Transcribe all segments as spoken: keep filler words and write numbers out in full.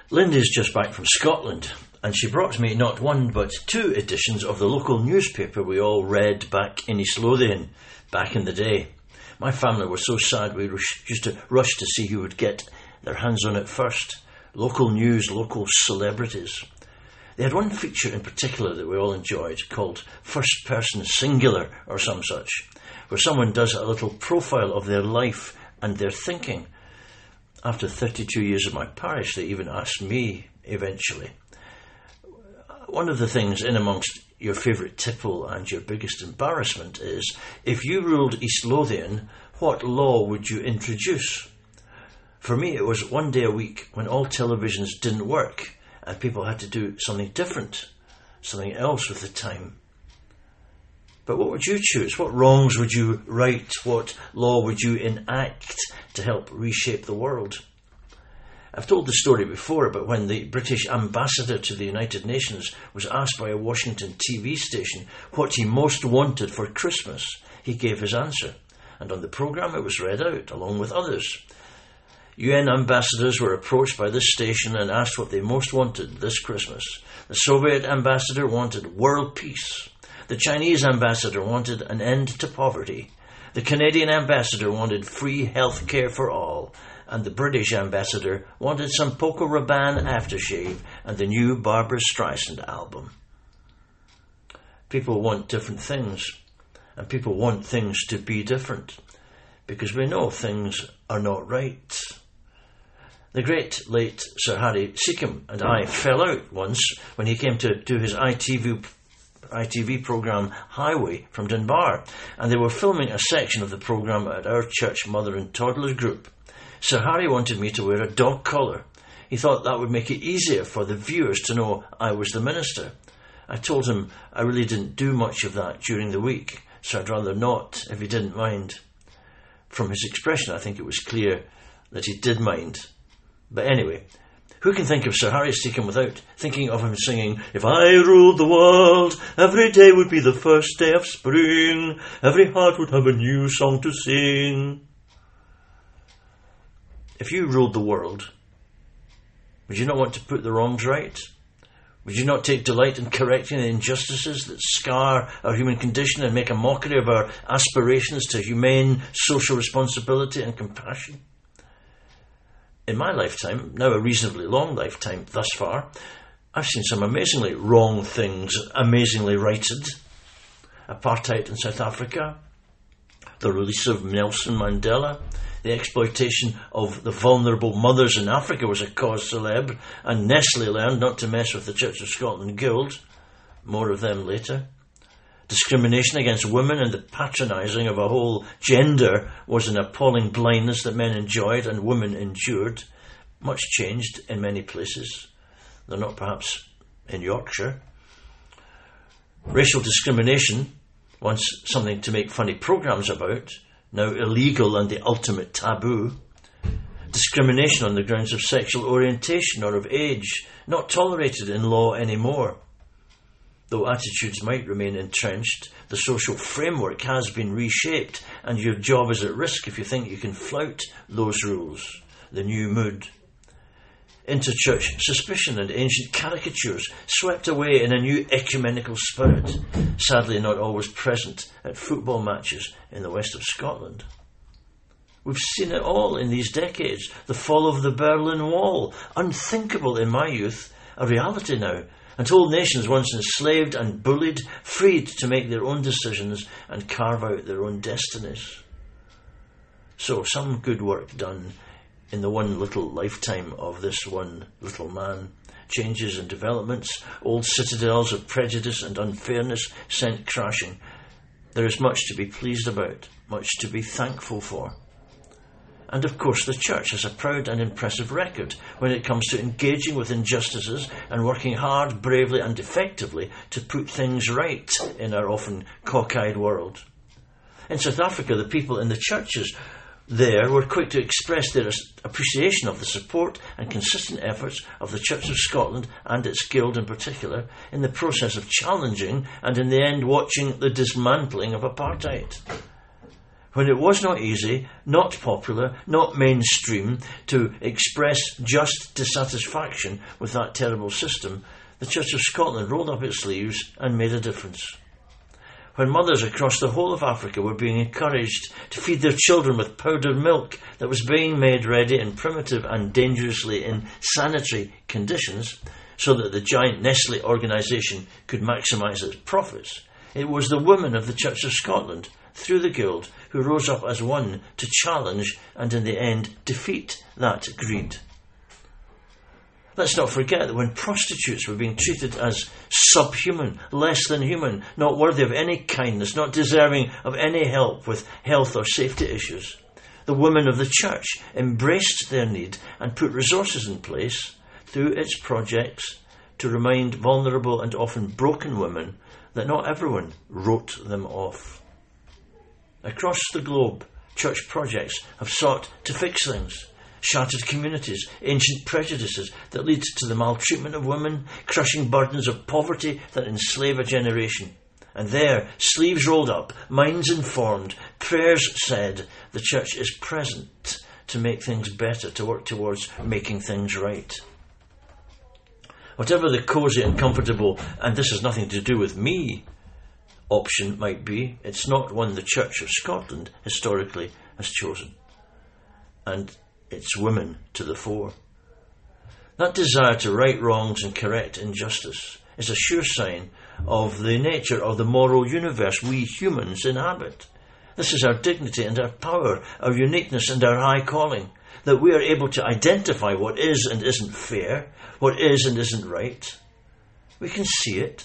Linda's just back from Scotland, and she brought me not one but two editions of the local newspaper we all read back in East Lothian, back in the day. My family were so sad we used to rush to see who would get their hands on it first. Local news, local celebrities. They had one feature in particular that we all enjoyed, called First Person Singular or some such, where someone does a little profile of their life and their thinking. After thirty-two years of my parish, they even asked me eventually. One of the things in amongst your favourite tipple and your biggest embarrassment is, if you ruled East Lothian, what law would you introduce? For me, it was one day a week when all televisions didn't work and people had to do something different, something else with the time. But what would you choose? What wrongs would you right? What law would you enact to help reshape the world? I've told the story before about when the British ambassador to the United Nations was asked by a Washington T V station what he most wanted for Christmas. He gave his answer, and on the programme it was read out along with others. U N ambassadors were approached by this station and asked what they most wanted this Christmas. The Soviet ambassador wanted world peace. The Chinese ambassador wanted an end to poverty. The Canadian ambassador wanted free health care for all. And the British ambassador wanted some Poco Rabanne aftershave and the new Barbra Streisand album. People want different things. And people want things to be different. Because we know things are not right. The great late Sir Harry Seacombe and I fell out once when he came to do his I T V I T V programme Highway from Dunbar, and they were filming a section of the programme at our church mother and toddler group. Sir Harry wanted me to wear a dog collar. He thought that would make it easier for the viewers to know I was the minister. I told him I really didn't do much of that during the week, so I'd rather not, if he didn't mind. From his expression, I think it was clear that he did mind. But anyway, who can think of Sir Harry Seacombe without thinking of him singing, "If I ruled the world, every day would be the first day of spring, every heart would have a new song to sing." If you ruled the world, would you not want to put the wrongs right? Would you not take delight in correcting the injustices that scar our human condition and make a mockery of our aspirations to humane social responsibility and compassion? In my lifetime, now a reasonably long lifetime thus far, I've seen some amazingly wrong things amazingly righted. Apartheid in South Africa, the release of Nelson Mandela, the exploitation of the vulnerable mothers in Africa was a cause célèbre, and Nestle learned not to mess with the Church of Scotland Guild. More of them later. Discrimination against women and the patronising of a whole gender was an appalling blindness that men enjoyed and women endured. Much changed in many places, though not perhaps in Yorkshire. Racial discrimination, once something to make funny programmes about, now illegal and the ultimate taboo. Discrimination on the grounds of sexual orientation or of age, not tolerated in law anymore. Though attitudes might remain entrenched, the social framework has been reshaped, and your job is at risk if you think you can flout those rules. The new mood. Interchurch suspicion and ancient caricatures swept away in a new ecumenical spirit, sadly not always present at football matches in the west of Scotland. We've seen it all in these decades. The fall of the Berlin Wall, unthinkable in my youth, a reality now. And whole nations once enslaved and bullied, freed to make their own decisions and carve out their own destinies. So, some good work done in the one little lifetime of this one little man. Changes and developments, old citadels of prejudice and unfairness sent crashing. There is much to be pleased about, much to be thankful for. And of course the Church has a proud and impressive record when it comes to engaging with injustices and working hard, bravely and effectively to put things right in our often cockeyed world. In South Africa, the people in the churches there were quick to express their appreciation of the support and consistent efforts of the Church of Scotland and its guild in particular in the process of challenging and in the end watching the dismantling of apartheid. When it was not easy, not popular, not mainstream to express just dissatisfaction with that terrible system, the Church of Scotland rolled up its sleeves and made a difference. When mothers across the whole of Africa were being encouraged to feed their children with powdered milk that was being made ready in primitive and dangerously insanitary conditions so that the giant Nestle organisation could maximise its profits, it was the women of the Church of Scotland, through the Guild, who rose up as one to challenge and in the end defeat that greed. Let's not forget that when prostitutes were being treated as subhuman, less than human, not worthy of any kindness, not deserving of any help with health or safety issues, the women of the church embraced their need and put resources in place through its projects to remind vulnerable and often broken women that not everyone wrote them off. Across the globe, church projects have sought to fix things. Shattered communities, ancient prejudices that lead to the maltreatment of women, crushing burdens of poverty that enslave a generation. And there, sleeves rolled up, minds informed, prayers said, the church is present to make things better, to work towards making things right. Whatever the cosy and comfortable, and this has nothing to do with me, option might be, it's not one the Church of Scotland historically has chosen. And it's women to the fore. That desire to right wrongs and correct injustice is a sure sign of the nature of the moral universe we humans inhabit. This is our dignity and our power, our uniqueness and our high calling, that we are able to identify what is and isn't fair, what is and isn't right. We can see it.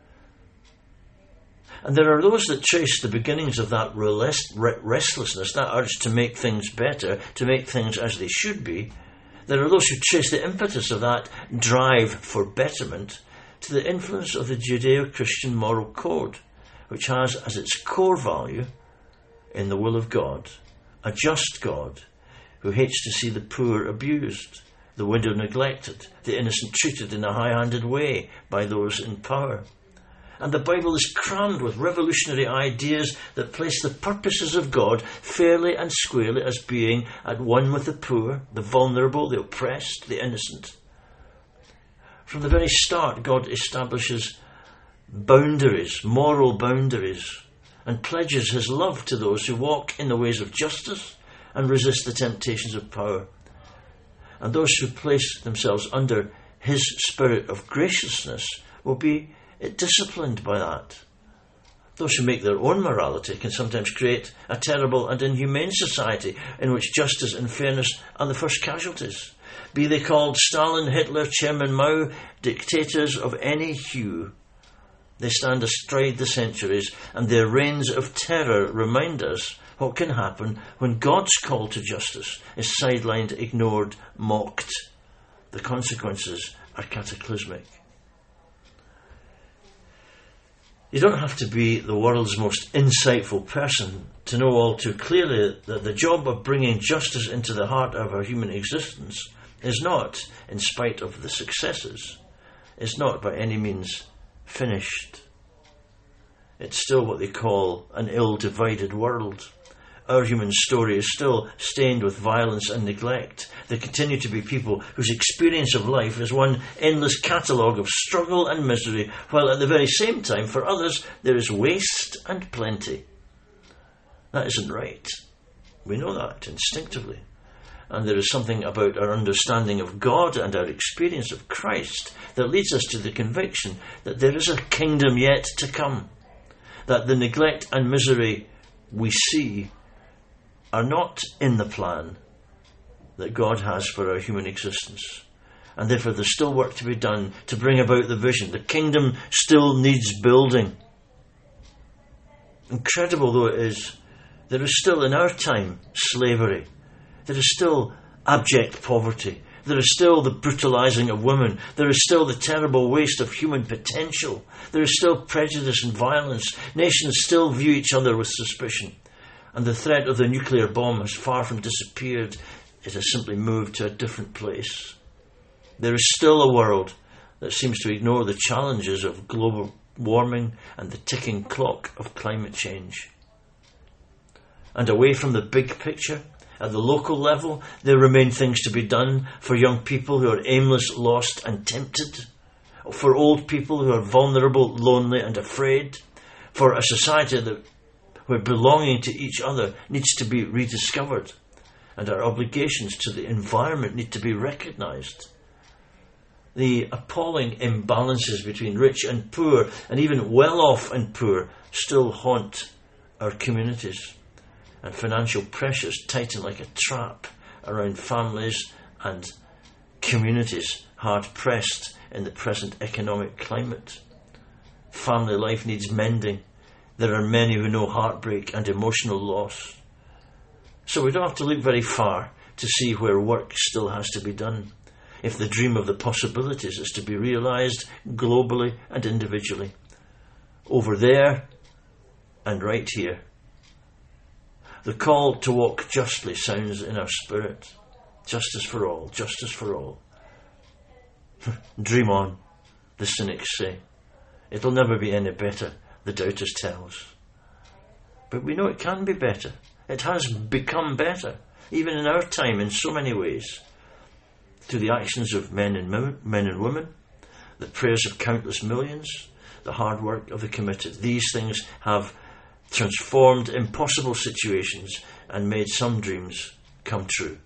And there are those that trace the beginnings of that restlessness, that urge to make things better, to make things as they should be. There are those who trace the impetus of that drive for betterment to the influence of the Judeo-Christian moral code, which has as its core value, in the will of God, a just God who hates to see the poor abused, the widow neglected, the innocent treated in a high-handed way by those in power. And the Bible is crammed with revolutionary ideas that place the purposes of God fairly and squarely as being at one with the poor, the vulnerable, the oppressed, the innocent. From the very start, God establishes boundaries, moral boundaries, and pledges his love to those who walk in the ways of justice and resist the temptations of power. And those who place themselves under his spirit of graciousness will be disciplined by that. Those who make their own morality can sometimes create a terrible and inhumane society in which justice and fairness are the first casualties. Be they called Stalin, Hitler, Chairman Mao, dictators of any hue. They stand astride the centuries, and their reigns of terror remind us what can happen when God's call to justice is sidelined, ignored, mocked. The consequences are cataclysmic. You don't have to be the world's most insightful person to know all too clearly that the job of bringing justice into the heart of our human existence is not, in spite of the successes, is not by any means finished. It's still what they call an ill-divided world. Our human story is still stained with violence and neglect. There continue to be people whose experience of life is one endless catalogue of struggle and misery, while at the very same time, for others, there is waste and plenty. That isn't right. We know that instinctively. And there is something about our understanding of God and our experience of Christ that leads us to the conviction that there is a kingdom yet to come, that the neglect and misery we see are not in the plan that God has for our human existence. And therefore there's still work to be done to bring about the vision. The kingdom still needs building. Incredible though it is, there is still in our time slavery. There is still abject poverty. There is still the brutalising of women. There is still the terrible waste of human potential. There is still prejudice and violence. Nations still view each other with suspicion. And the threat of the nuclear bomb has far from disappeared. It has simply moved to a different place. There is still a world that seems to ignore the challenges of global warming and the ticking clock of climate change. and away from the big picture. At the local level, there remain things to be done for young people who are aimless, lost and tempted, for old people who are vulnerable, lonely and afraid, for a society that, where belonging to each other needs to be rediscovered, and our obligations to the environment need to be recognised. The appalling imbalances between rich and poor, and even well-off and poor, still haunt our communities, and financial pressures tighten like a trap around families and communities hard-pressed in the present economic climate. Family life needs mending. There are many who know heartbreak and emotional loss. So we don't have to look very far to see where work still has to be done, if the dream of the possibilities is to be realised globally and individually. Over there and right here. The call to walk justly sounds in our spirit. Justice for all, justice for all. Dream on, the cynics say. It'll never be any better, the doubters tell us. But we know it can be better. It has become better, even in our time in so many ways. Through the actions of men and, mo- men and women, the prayers of countless millions, the hard work of the committed. These things have transformed impossible situations and made some dreams come true.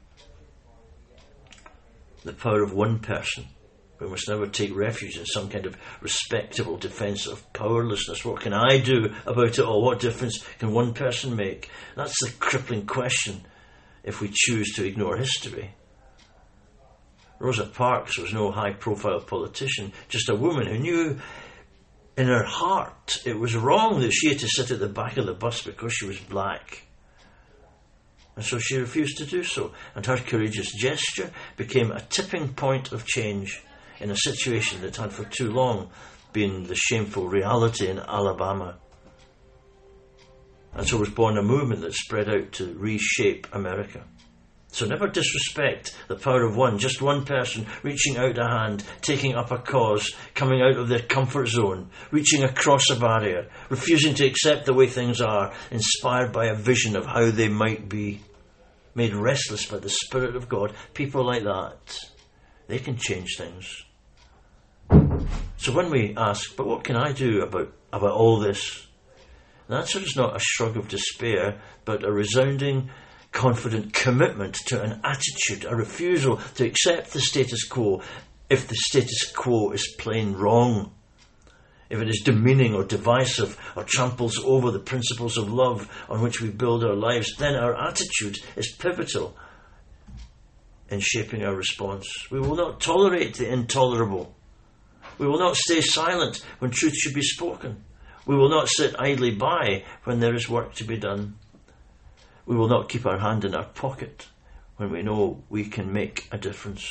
The power of one person. We must never take refuge in some kind of respectable defence of powerlessness. What can I do about it all? What difference can one person make? That's the crippling question if we choose to ignore history. Rosa Parks was no high-profile politician, just a woman who knew in her heart it was wrong that she had to sit at the back of the bus because she was black. And so she refused to do so, and her courageous gesture became a tipping point of change in a situation that had for too long been the shameful reality in Alabama. And so was born a movement that spread out to reshape America. So never disrespect the power of one, just one person reaching out a hand, taking up a cause, coming out of their comfort zone, reaching across a barrier, refusing to accept the way things are, inspired by a vision of how they might be, made restless by the Spirit of God. People like that, they can change things. So when we ask, but what can I do about, about all this? The answer is not a shrug of despair, but a resounding, confident commitment to an attitude, a refusal to accept the status quo if the status quo is plain wrong, if it is demeaning or divisive or tramples over the principles of love on which we build our lives. Then our attitude is pivotal in shaping our response. We will not tolerate the intolerable. We will not stay silent when truth should be spoken. We will not sit idly by when there is work to be done. We will not keep our hand in our pocket when we know we can make a difference.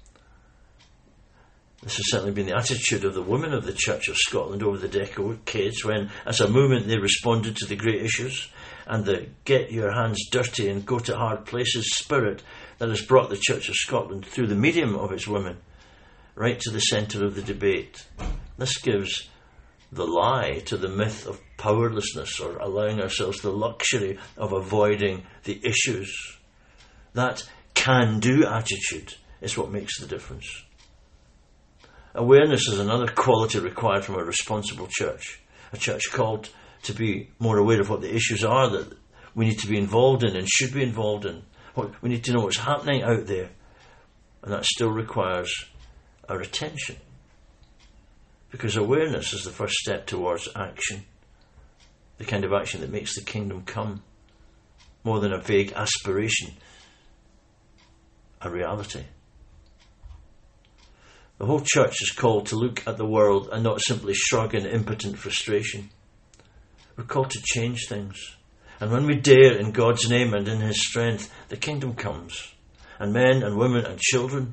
This has certainly been the attitude of the women of the Church of Scotland over the decades when, as a movement, they responded to the great issues, and the get your hands dirty and go to hard places spirit that has brought the Church of Scotland through the medium of its women right to the centre of the debate. This gives the lie to the myth of powerlessness or allowing ourselves the luxury of avoiding the issues. That can-do attitude is what makes the difference. Awareness is another quality required from a responsible church, a church called to be more aware of what the issues are that we need to be involved in and should be involved in. What, we need to know what's happening out there, and that still requires our attention. Because awareness is the first step towards action, the kind of action that makes the kingdom come, more than a vague aspiration, a reality. The whole church is called to look at the world and not simply shrug in impotent frustration. We're called to change things. And when we dare in God's name and in His strength, the kingdom comes. And men and women and children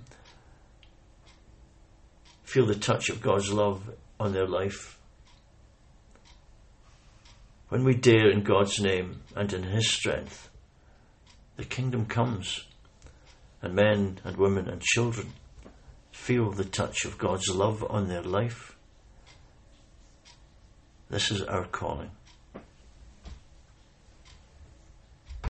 feel the touch of God's love on their life. When we dare in God's name and in His strength, the kingdom comes, and men and women and children feel the touch of God's love on their life. This is our calling.